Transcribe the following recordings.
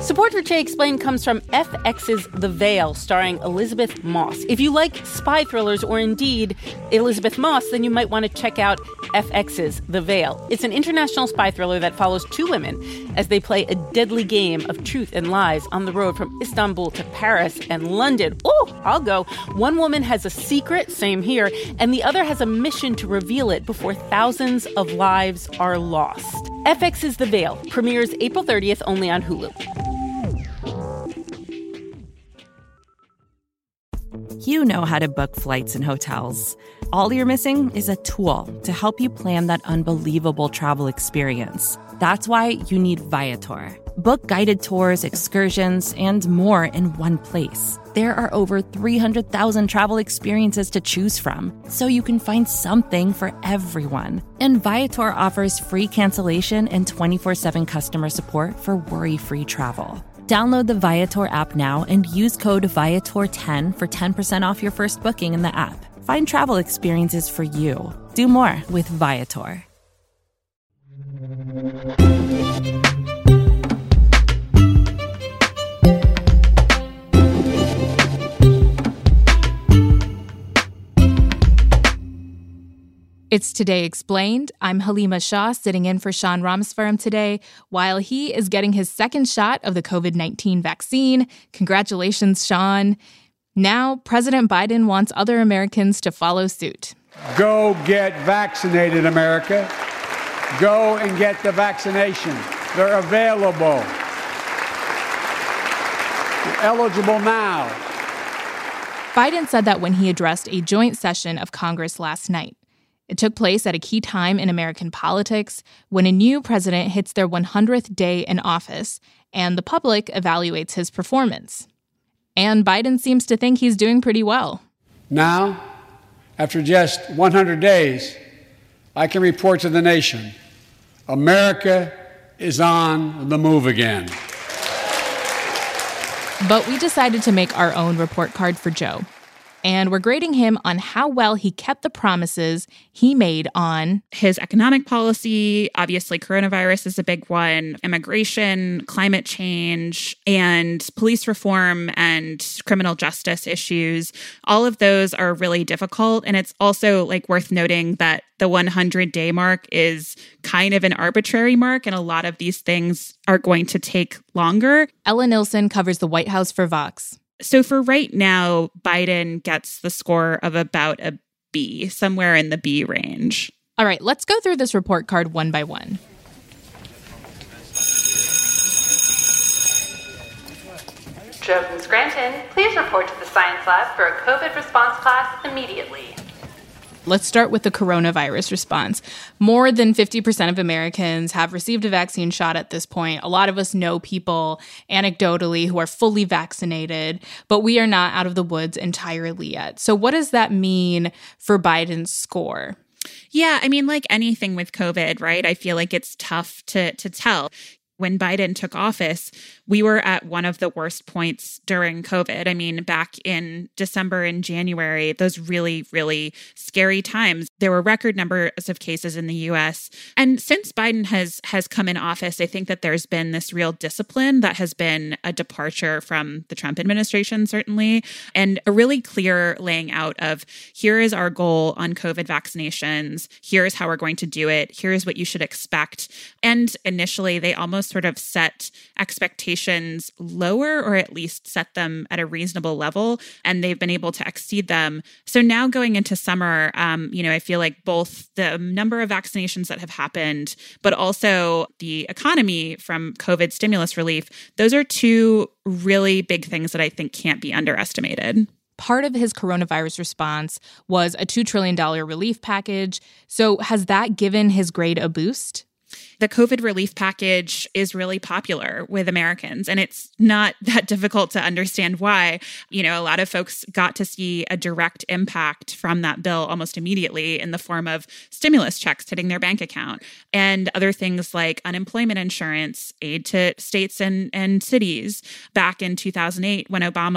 Support for Che Explained comes from FX's The Veil, starring Elizabeth Moss. If you like spy thrillers or indeed Elizabeth Moss, then you might want to check out FX's The Veil. It's an international spy thriller that follows two women as they play a deadly game of truth and lies on the road from Istanbul to Paris and London. Oh, I'll go. One woman has a secret, same here, and the other has a mission to reveal it before thousands of lives are lost. FX's The Veil premieres April 30th only on Hulu. You know how to book flights and hotels. All you're missing is a tool to help you plan that unbelievable travel experience. That's why you need Viator. Book guided tours, excursions, and more in one place. There are over 300,000 travel experiences to choose from, so you can find something for everyone. And Viator offers free cancellation and 24/7 customer support for worry-free travel. Download the Viator app now and use code Viator10 for 10% off your first booking in the app. Find travel experiences for you. Do more with Viator. It's Today Explained. I'm Halima Shah, sitting in for Sean Rameswaram today, while he is getting his second shot of the COVID-19 vaccine. Congratulations, Sean. Now, President Biden wants other Americans to follow suit. Go get vaccinated, America. Go and get the vaccination. They're available. You're eligible now. Biden said that when he addressed a joint session of Congress last night. It took place at a key time in American politics when a new president hits their 100th day in office and the public evaluates his performance. And Biden seems to think he's doing pretty well. Now, after just 100 days, I can report to the nation, America is on the move again. But we decided to make our own report card for Joe. And we're grading him on how well he kept the promises he made on his economic policy. Obviously, coronavirus is a big one, immigration, climate change, and police reform and criminal justice issues. All of those are really difficult. And it's also worth noting that the 100-day mark is kind of an arbitrary mark, and a lot of these things are going to take longer. Ella Nilsen covers the White House for Vox. So for right now, Biden gets the score of about a B, somewhere in the B range. All right, let's go through this report card one by one. Joe from Scranton, please report to the science lab for a COVID response class immediately. Let's start with the coronavirus response. More than 50% of Americans have received a vaccine shot at this point. A lot of us know people anecdotally who are fully vaccinated, but we are not out of the woods entirely yet. So what does that mean for Biden's score? Yeah, I mean, like anything with COVID, right? I feel like it's tough to tell. When Biden took office, we were at one of the worst points during COVID. I mean, back in December and January, those really, really scary times, there were record numbers of cases in the U.S. And since Biden has come in office, I think that there's been this real discipline that has been a departure from the Trump administration, certainly, and a really clear laying out of here is our goal on COVID vaccinations. Here's how we're going to do it. Here's what you should expect. And initially, they almost sort of set expectations lower, or at least set them at a reasonable level, and they've been able to exceed them. So now going into summer, I feel like both the number of vaccinations that have happened, but also the economy from COVID stimulus relief, those are two really big things that I think can't be underestimated. Part of his coronavirus response was a $2 trillion relief package. So has that given his grade a boost? The COVID relief package is really popular with Americans, and it's not that difficult to understand why. A lot of folks got to see a direct impact from that bill almost immediately in the form of stimulus checks hitting their bank account and other things like unemployment insurance, aid to states and cities. Back in 2008, when Obama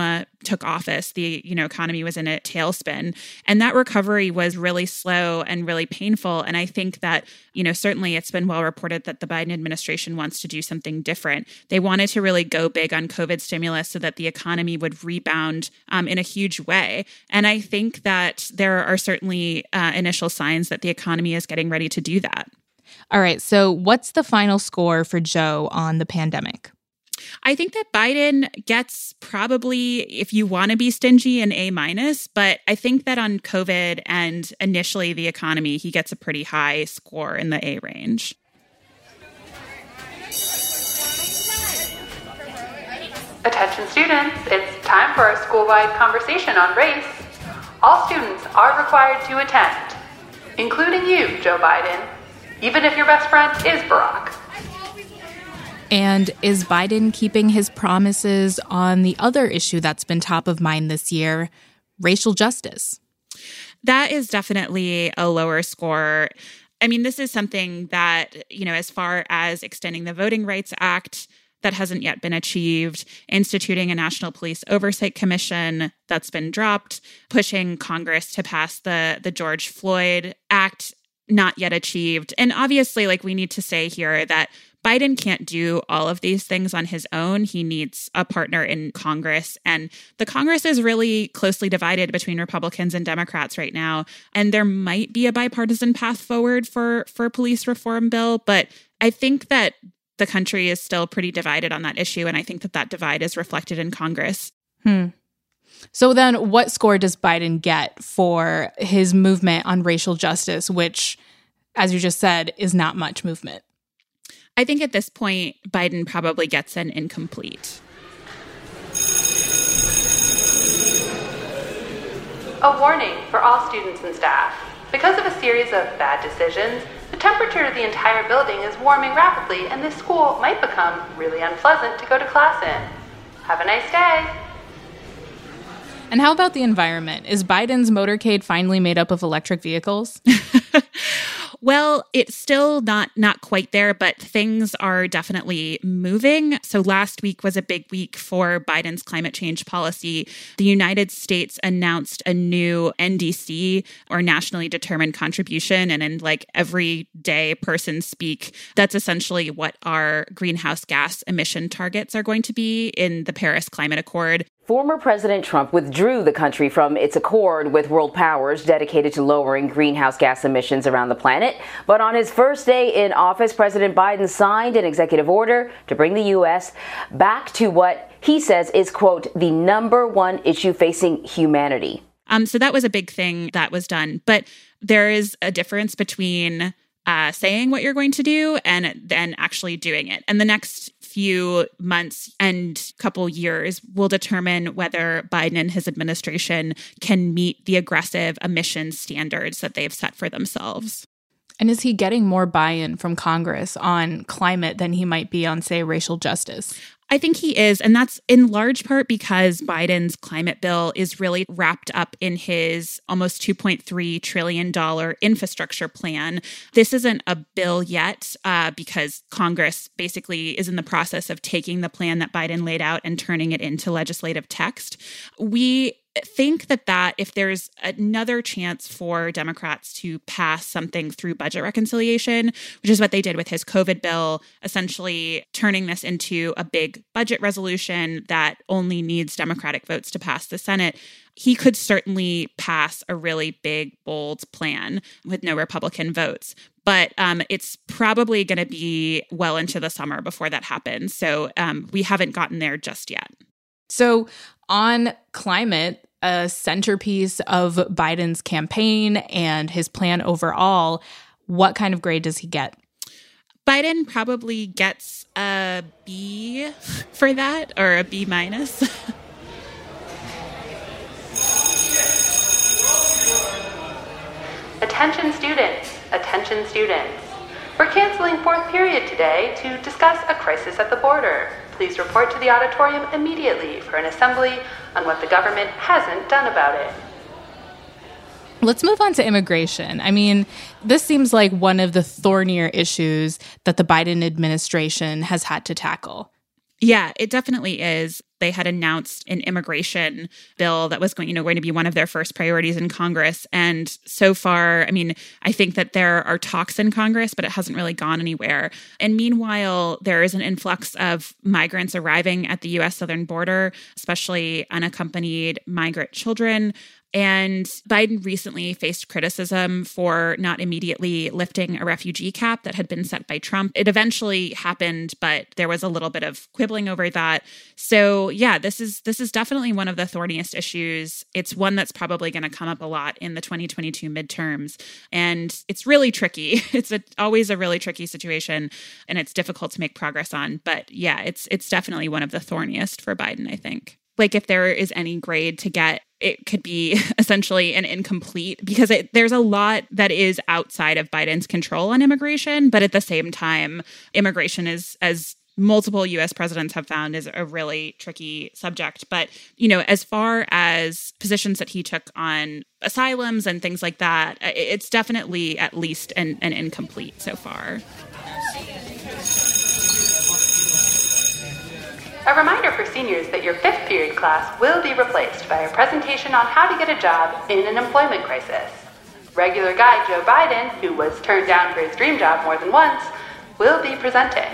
took office, the economy was in a tailspin. And that recovery was really slow and really painful. And I think that, certainly it's been well reported that the Biden administration wants to do something different. They wanted to really go big on COVID stimulus so that the economy would rebound in a huge way. And I think that there are certainly initial signs that the economy is getting ready to do that. All right. So what's the final score for Joe on the pandemic? I think that Biden gets probably, if you want to be stingy, an A-, but I think that on COVID and initially the economy, he gets a pretty high score in the A range. Attention students, it's time for our school-wide conversation on race. All students are required to attend, including you, Joe Biden, even if your best friend is Barack. And is Biden keeping his promises on the other issue that's been top of mind this year, racial justice? That is definitely a lower score. I mean, this is something that, as far as extending the Voting Rights Act, that hasn't yet been achieved, instituting a National Police Oversight Commission that's been dropped, pushing Congress to pass the George Floyd Act, not yet achieved. And obviously, we need to say here that Biden can't do all of these things on his own. He needs a partner in Congress. And the Congress is really closely divided between Republicans and Democrats right now. And there might be a bipartisan path forward for a police reform bill. But I think that the country is still pretty divided on that issue. And I think that divide is reflected in Congress. So then what score does Biden get for his movement on racial justice, which, as you just said, is not much movement? I think at this point, Biden probably gets an incomplete. A warning for all students and staff. Because of a series of bad decisions, the temperature of the entire building is warming rapidly, and this school might become really unpleasant to go to class in. Have a nice day. And how about the environment? Is Biden's motorcade finally made up of electric vehicles? Well, it's still not quite there, but things are definitely moving. So last week was a big week for Biden's climate change policy. The United States announced a new NDC, or nationally determined contribution. And in everyday person speak, that's essentially what our greenhouse gas emission targets are going to be in the Paris Climate Accord. Former President Trump withdrew the country from its accord with world powers dedicated to lowering greenhouse gas emissions around the planet. But on his first day in office, President Biden signed an executive order to bring the U.S. back to what he says is, quote, the number one issue facing humanity. So that was a big thing that was done. But there is a difference between saying what you're going to do and then actually doing it. And the next few months and couple years will determine whether Biden and his administration can meet the aggressive emissions standards that they've set for themselves. And is he getting more buy-in from Congress on climate than he might be on, say, racial justice? I think he is. And that's in large part because Biden's climate bill is really wrapped up in his almost $2.3 trillion infrastructure plan. This isn't a bill yet because Congress basically is in the process of taking the plan that Biden laid out and turning it into legislative text. We think that if there's another chance for Democrats to pass something through budget reconciliation, which is what they did with his COVID bill, essentially turning this into a big budget resolution that only needs Democratic votes to pass the Senate, he could certainly pass a really big, bold plan with no Republican votes. But it's probably going to be well into the summer before that happens. So we haven't gotten there just yet. So on climate, a centerpiece of Biden's campaign and his plan overall, what kind of grade does he get? Biden probably gets a B for that, or a B-. Attention students, attention students. We're canceling fourth period today to discuss a crisis at the border. Please report to the auditorium immediately for an assembly on what the government hasn't done about it. Let's move on to immigration. I mean, this seems like one of the thornier issues that the Biden administration has had to tackle. Yeah, it definitely is. they had announced an immigration bill that was going to be one of their first priorities in Congress. And so far, I mean, I think that there are talks in Congress, but it hasn't really gone anywhere. And meanwhile, there is an influx of migrants arriving at the U.S. southern border, especially unaccompanied migrant children. And Biden recently faced criticism for not immediately lifting a refugee cap that had been set by Trump. It eventually happened, but there was a little bit of quibbling over that. So yeah, this is definitely one of the thorniest issues. It's one that's probably going to come up a lot in the 2022 midterms. And it's really tricky. It's always a really tricky situation, and it's difficult to make progress on. But yeah, it's definitely one of the thorniest for Biden, I think. Like, if there is any grade to get, it could be essentially an incomplete, because there's a lot that is outside of Biden's control on immigration. But at the same time, immigration is, as multiple U.S. presidents have found, is a really tricky subject. But, as far as positions that he took on asylums and things like that, it's definitely at least an incomplete so far. A reminder for seniors that your 5th period class will be replaced by a presentation on how to get a job in an employment crisis. Regular guy Joe Biden, who was turned down for his dream job more than once, will be presenting.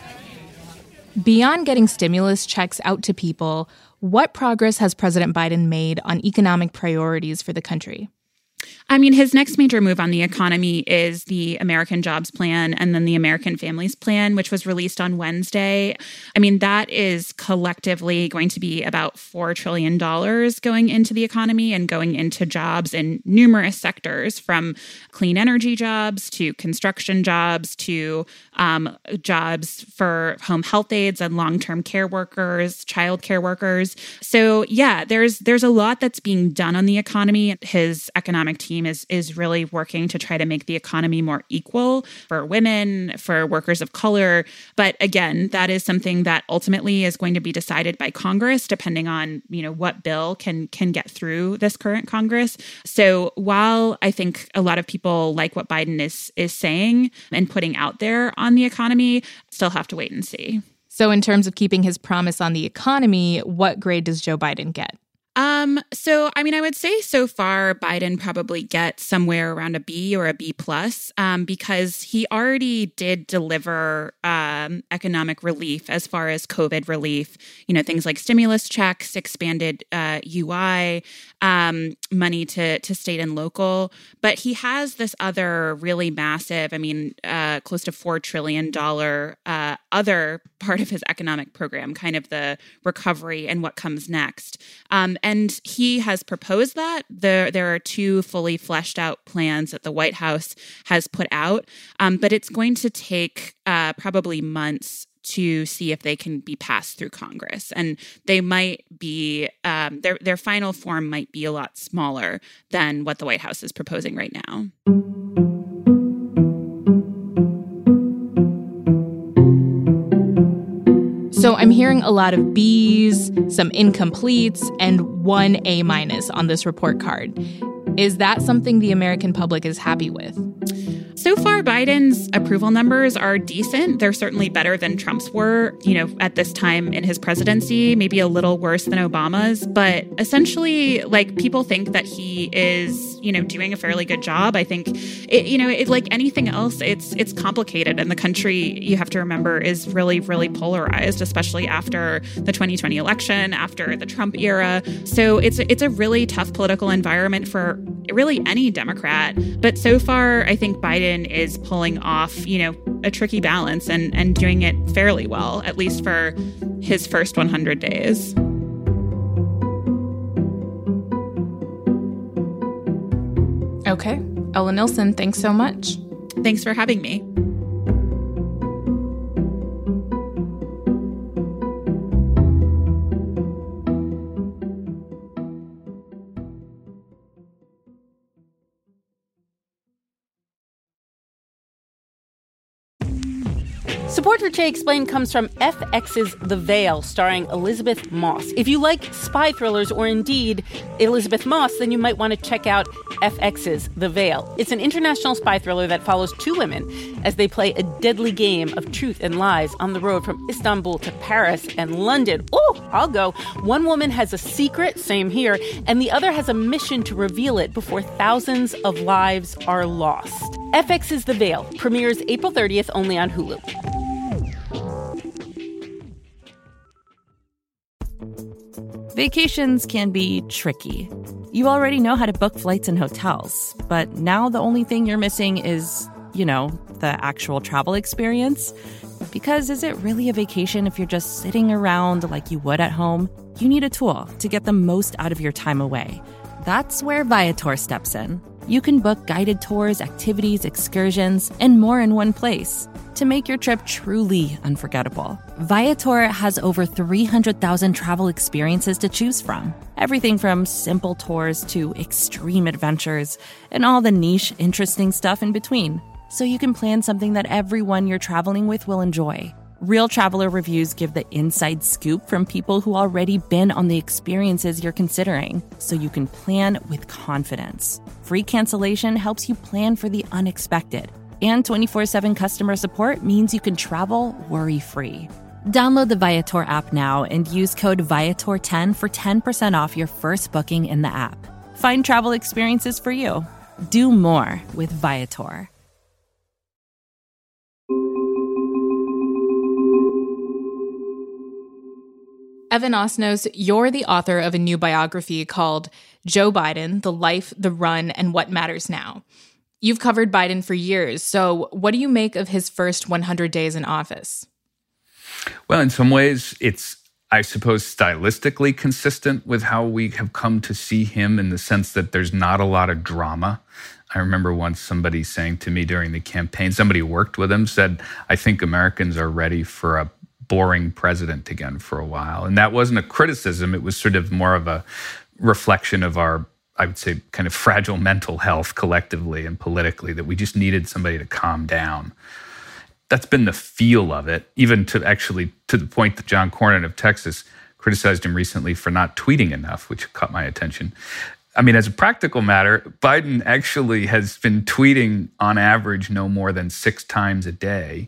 Beyond getting stimulus checks out to people, what progress has President Biden made on economic priorities for the country? I mean, his next major move on the economy is the American Jobs Plan and then the American Families Plan, which was released on Wednesday. I mean, that is collectively going to be about $4 trillion going into the economy and going into jobs in numerous sectors, from clean energy jobs to construction jobs to jobs for home health aides and long-term care workers, child care workers. So yeah, there's a lot that's being done on the economy. His economic team is really working to try to make the economy more equal for women, for workers of color. But again, that is something that ultimately is going to be decided by Congress, depending on, what bill can get through this current Congress. So while I think a lot of people like what Biden is saying and putting out there on the economy, still have to wait and see. So in terms of keeping his promise on the economy, what grade does Joe Biden get? So, I mean, I would say so far, Biden probably gets somewhere around a B or a B plus, because he already did deliver economic relief as far as COVID relief, things like stimulus checks, expanded UI, money to state and local. But he has this other really massive, close to $4 trillion other part of his economic program, kind of the recovery and what comes next. And he has proposed that. There are 2 fully fleshed out plans that the White House has put out, but it's going to take probably months to see if they can be passed through Congress. And they might be, their final form might be a lot smaller than what the White House is proposing right now. So I'm hearing a lot of B's, some incompletes, and 1 A- on this report card. Is that something the American public is happy with? So far, Biden's approval numbers are decent. They're certainly better than Trump's were, at this time in his presidency, maybe a little worse than Obama's. But essentially, people think that he is, doing a fairly good job. I think, like anything else, it's complicated. And the country, you have to remember, is really, really polarized, especially after the 2020 election, after the Trump era. So it's a really tough political environment for really any Democrat. But so far, I think Biden is pulling off, a tricky balance and doing it fairly well, at least for his first 100 days. Okay. Ella Nilsen, thanks so much. Thanks for having me. Support for Jay Explained comes from FX's The Veil, starring Elizabeth Moss. If you like spy thrillers or indeed Elizabeth Moss, then you might want to check out FX's The Veil. It's an international spy thriller that follows two women as they play a deadly game of truth and lies on the road from Istanbul to Paris and London. Oh, I'll go. One woman has a secret, same here, and the other has a mission to reveal it before thousands of lives are lost. FX's The Veil premieres April 30th only on Hulu. Vacations can be tricky. You already know how to book flights and hotels, but now the only thing you're missing is, the actual travel experience. Because is it really a vacation if you're just sitting around like you would at home? You need a tool to get the most out of your time away. That's where Viator steps in. You can book guided tours, activities, excursions, and more in one place to make your trip truly unforgettable. Viator has over 300,000 travel experiences to choose from. Everything from simple tours to extreme adventures and all the niche, interesting stuff in between. So you can plan something that everyone you're traveling with will enjoy. Real traveler reviews give the inside scoop from people who already been on the experiences you're considering, so you can plan with confidence. Free cancellation helps you plan for the unexpected. And 24/7 customer support means you can travel worry-free. Download the Viator app now and use code Viator10 for 10% off your first booking in the app. Find travel experiences for you. Do more with Viator. Evan Osnos, you're the author of a new biography called Joe Biden, The Life, the Run, and What Matters Now. You've covered Biden for years, so what do you make of his first 100 days in office? Well, in some ways, it's, I suppose, stylistically consistent with how we have come to see him in the sense that there's not a lot of drama. I remember once somebody saying to me during the campaign, somebody who worked with him said, I think Americans are ready for a boring president again for a while. And that wasn't a criticism. It was sort of more of a reflection of our, I would say, kind of fragile mental health collectively and politically, that we just needed somebody to calm down. That's been the feel of it, even to the point that John Cornyn of Texas criticized him recently for not tweeting enough, which caught my attention. I mean, as a practical matter, Biden actually has been tweeting on average no more than 6 times a day.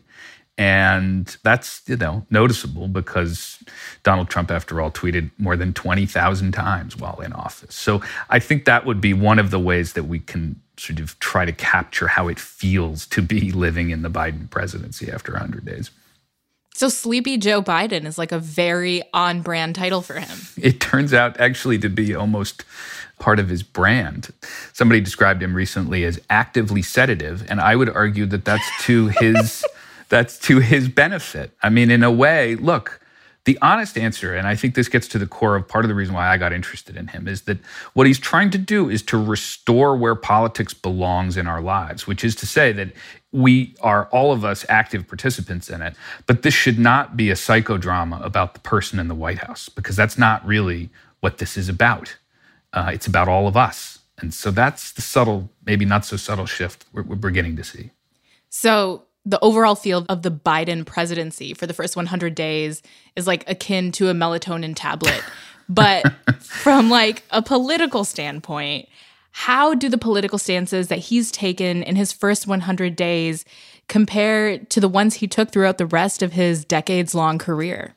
And that's, noticeable because Donald Trump, after all, tweeted more than 20,000 times while in office. So I think that would be one of the ways that we can sort of try to capture how it feels to be living in the Biden presidency after 100 days. So Sleepy Joe Biden is like a very on-brand title for him. It turns out actually to be almost part of his brand. Somebody described him recently as actively sedative, and I would argue that that's to his... That's to his benefit. I mean, in a way, look, the honest answer, and I think this gets to the core of part of the reason why I got interested in him, is that what he's trying to do is to restore where politics belongs in our lives, which is to say that we are, all of us, active participants in it. But this should not be a psychodrama about the person in the White House, because that's not really what this is about. It's about all of us. And so that's the subtle, maybe not so subtle shift we're beginning to see. So the overall feel of the Biden presidency for the first 100 days is like akin to a melatonin tablet. But from like a political standpoint, how do the political stances that he's taken in his first 100 days compare to the ones he took throughout the rest of his decades-long career?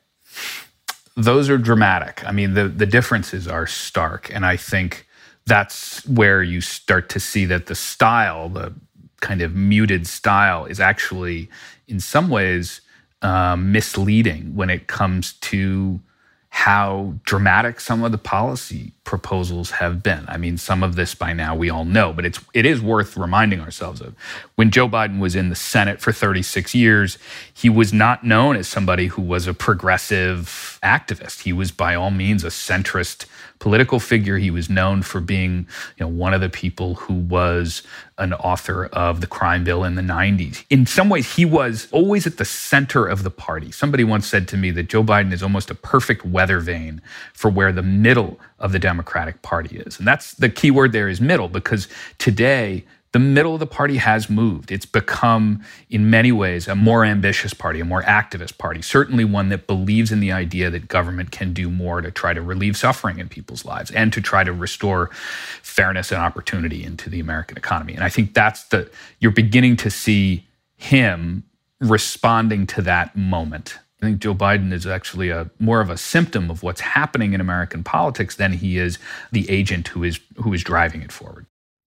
Those are dramatic. I mean, the differences are stark. And I think that's where you start to see that the style, the kind of muted style, is actually in some ways misleading when it comes to how dramatic some of the policy proposals have been. I mean, some of this by now we all know, but it is worth reminding ourselves of. When Joe Biden was in the Senate for 36 years, he was not known as somebody who was a progressive activist. He was by all means a centrist political figure. He was known for being, one of the people who was an author of the crime bill in the 90s. In some ways, he was always at the center of the party. Somebody once said to me that Joe Biden is almost a perfect weather vane for where the middle of the Democratic Party is. And that's the key word there, is middle, because today the middle of the party has moved. It's become, in many ways, a more ambitious party, a more activist party, certainly one that believes in the idea that government can do more to try to relieve suffering in people's lives and to try to restore fairness and opportunity into the American economy. And I think you're beginning to see him responding to that moment. I think Joe Biden is actually more of a symptom of what's happening in American politics than he is the agent who is driving it forward.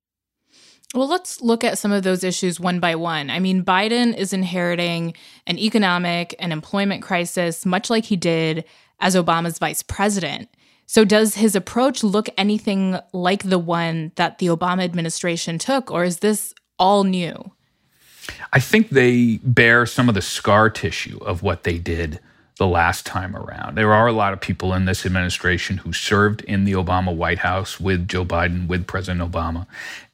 Well, let's look at some of those issues one by one. I mean, Biden is inheriting an economic and employment crisis, much like he did as Obama's vice president. So does his approach look anything like the one that the Obama administration took, or is this all new? I think they bear some of the scar tissue of what they did the last time around. There are a lot of people in this administration who served in the Obama White House with Joe Biden, with President Obama.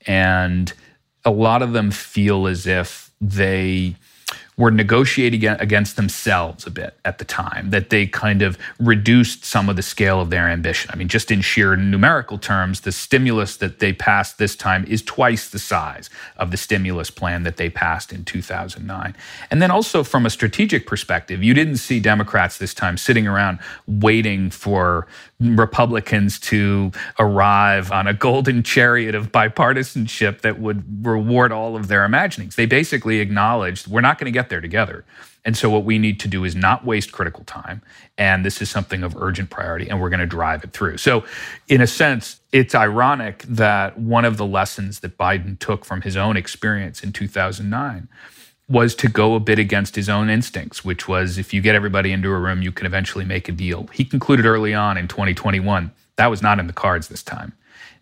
And a lot of them feel as if they were negotiating against themselves a bit at the time, that they kind of reduced some of the scale of their ambition. I mean, just in sheer numerical terms, the stimulus that they passed this time is twice the size of the stimulus plan that they passed in 2009. And then also from a strategic perspective, you didn't see Democrats this time sitting around waiting for Republicans to arrive on a golden chariot of bipartisanship that would reward all of their imaginings. They basically acknowledged we're not going to get there together. And so what we need to do is not waste critical time. And this is something of urgent priority, and we're going to drive it through. So in a sense, it's ironic that one of the lessons that Biden took from his own experience in 2009 was to go a bit against his own instincts, which was if you get everybody into a room, you can eventually make a deal. He concluded early on in 2021, that was not in the cards this time.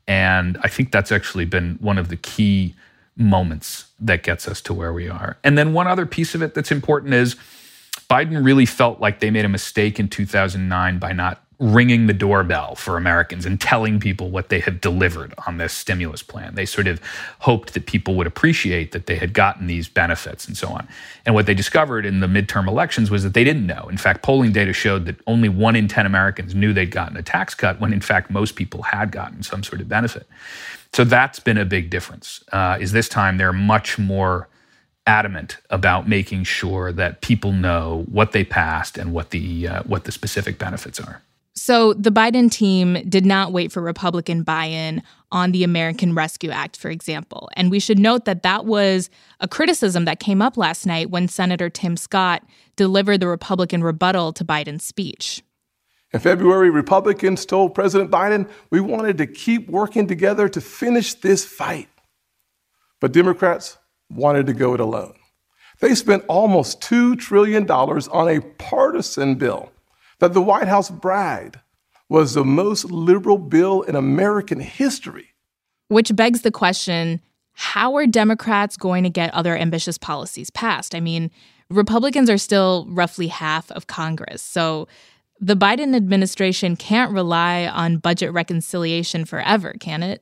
And I think that's actually been one of the key moments that gets us to where we are. And then one other piece of it that's important is Biden really felt like they made a mistake in 2009 by not ringing the doorbell for Americans and telling people what they have delivered on this stimulus plan. They sort of hoped that people would appreciate that they had gotten these benefits and so on. And what they discovered in the midterm elections was that they didn't know. In fact, polling data showed that only 1 in 10 Americans knew they'd gotten a tax cut when in fact most people had gotten some sort of benefit. So that's been a big difference, is this time they're much more adamant about making sure that people know what they passed and what the specific benefits are. So the Biden team did not wait for Republican buy-in on the American Rescue Act, for example. And we should note that that was a criticism that came up last night when Senator Tim Scott delivered the Republican rebuttal to Biden's speech. In February, Republicans told President Biden we wanted to keep working together to finish this fight. But Democrats wanted to go it alone. They spent almost $2 trillion on a partisan bill that the White House bragged was the most liberal bill in American history. Which begs the question, how are Democrats going to get other ambitious policies passed? I mean, Republicans are still roughly half of Congress, so the Biden administration can't rely on budget reconciliation forever, can it?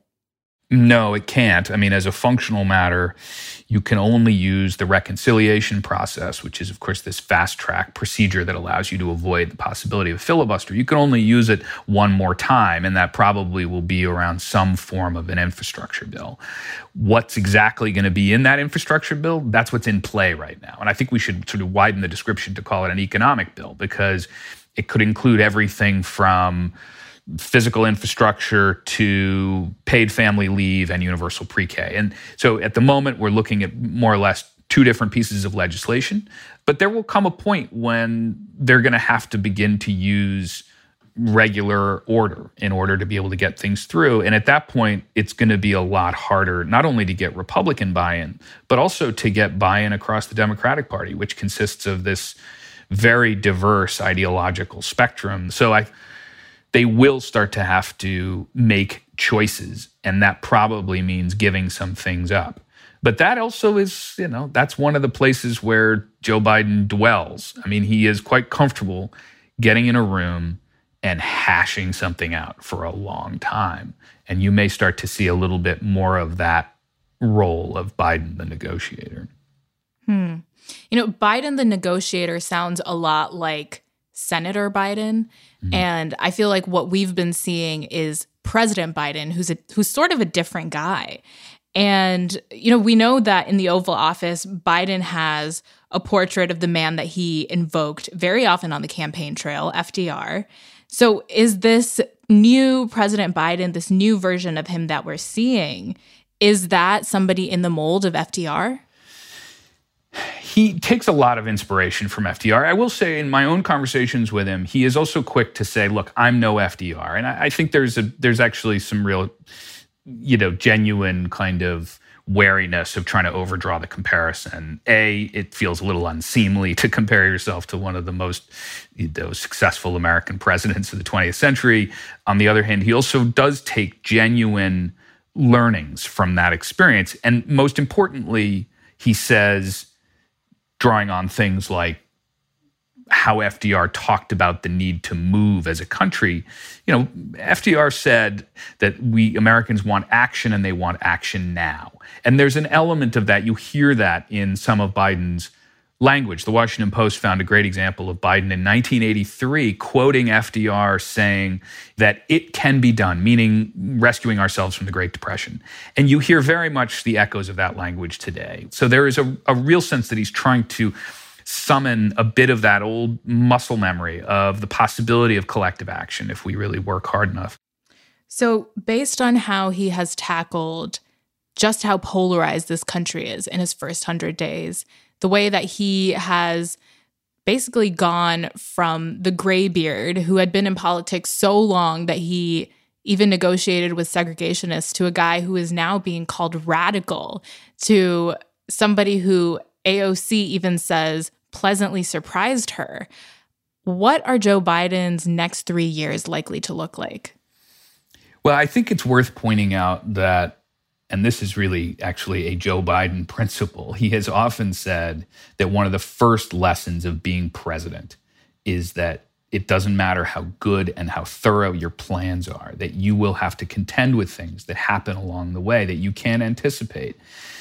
No, it can't. I mean, as a functional matter, you can only use the reconciliation process, which is, of course, this fast-track procedure that allows you to avoid the possibility of filibuster. You can only use it one more time, and that probably will be around some form of an infrastructure bill. What's exactly going to be in that infrastructure bill? That's what's in play right now. And I think we should sort of widen the description to call it an economic bill, because it could include everything from physical infrastructure to paid family leave and universal pre-K. And so at the moment, we're looking at more or less 2 different pieces of legislation. But there will come a point when they're going to have to begin to use regular order in order to be able to get things through. And at that point, it's going to be a lot harder, not only to get Republican buy-in, but also to get buy-in across the Democratic Party, which consists of this very diverse ideological spectrum. So they will start to have to make choices, and that probably means giving some things up. But that also is, that's one of the places where Joe Biden dwells. I mean, he is quite comfortable getting in a room and hashing something out for a long time. And you may start to see a little bit more of that role of Biden, the negotiator. Biden, the negotiator, sounds a lot like Senator Biden. Mm-hmm. And I feel like what we've been seeing is President Biden, who's sort of a different guy. And, we know that in the Oval Office, Biden has a portrait of the man that he invoked very often on the campaign trail, FDR. So is this new President Biden, this new version of him that we're seeing, is that somebody in the mold of FDR? He takes a lot of inspiration from FDR. I will say in my own conversations with him, he is also quick to say, look, I'm no FDR. And I think there's actually some real, genuine kind of wariness of trying to overdraw the comparison. It feels a little unseemly to compare yourself to one of the most successful American presidents of the 20th century. On the other hand, he also does take genuine learnings from that experience. And most importantly, he says, drawing on things like how FDR talked about the need to move as a country. FDR said that we Americans want action and they want action now. And there's an element of that. You hear that in some of Biden's language. The Washington Post found a great example of Biden in 1983 quoting FDR saying that it can be done, meaning rescuing ourselves from the Great Depression. And you hear very much the echoes of that language today. So there is a real sense that he's trying to summon a bit of that old muscle memory of the possibility of collective action if we really work hard enough. So based on how he has tackled just how polarized this country is in his first 100 days, the way that he has basically gone from the graybeard who had been in politics so long that he even negotiated with segregationists to a guy who is now being called radical, to somebody who AOC even says pleasantly surprised her. What are Joe Biden's next 3 years likely to look like? Well, I think it's worth pointing out that, and this is really actually a Joe Biden principle, he has often said that one of the first lessons of being president is that it doesn't matter how good and how thorough your plans are, that you will have to contend with things that happen along the way that you can't anticipate.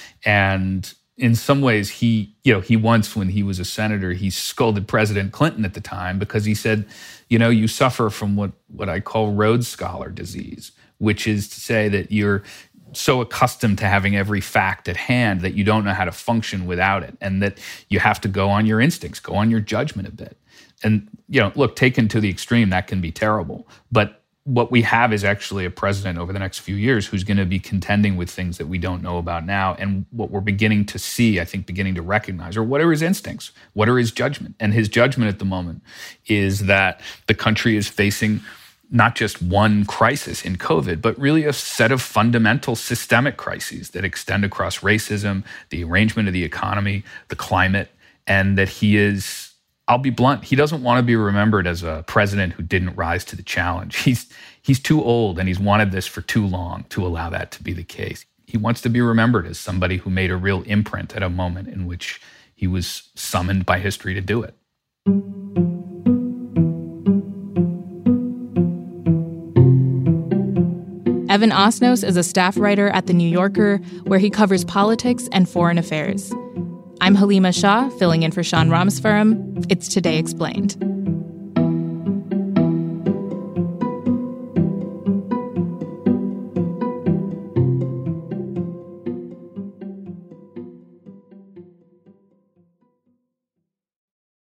And in some ways, he once, when he was a senator, he scolded President Clinton at the time because he said, you suffer from what I call Rhodes Scholar disease, which is to say that you're so accustomed to having every fact at hand that you don't know how to function without it, and that you have to go on your instincts, go on your judgment a bit. And, look, taken to the extreme, that can be terrible. But what we have is actually a president over the next few years who's going to be contending with things that we don't know about now. And what we're beginning to see, I think, beginning to recognize, or what are his instincts? What are his judgment? And his judgment at the moment is that the country is facing not just one crisis in COVID, but really a set of fundamental systemic crises that extend across racism, the arrangement of the economy, the climate, and that he is, I'll be blunt, he doesn't want to be remembered as a president who didn't rise to the challenge. He's too old and he's wanted this for too long to allow that to be the case. He wants to be remembered as somebody who made a real imprint at a moment in which he was summoned by history to do it. Evan Osnos is a staff writer at The New Yorker, where he covers politics and foreign affairs. I'm Halima Shah, filling in for Sean Rameswaram. It's Today Explained.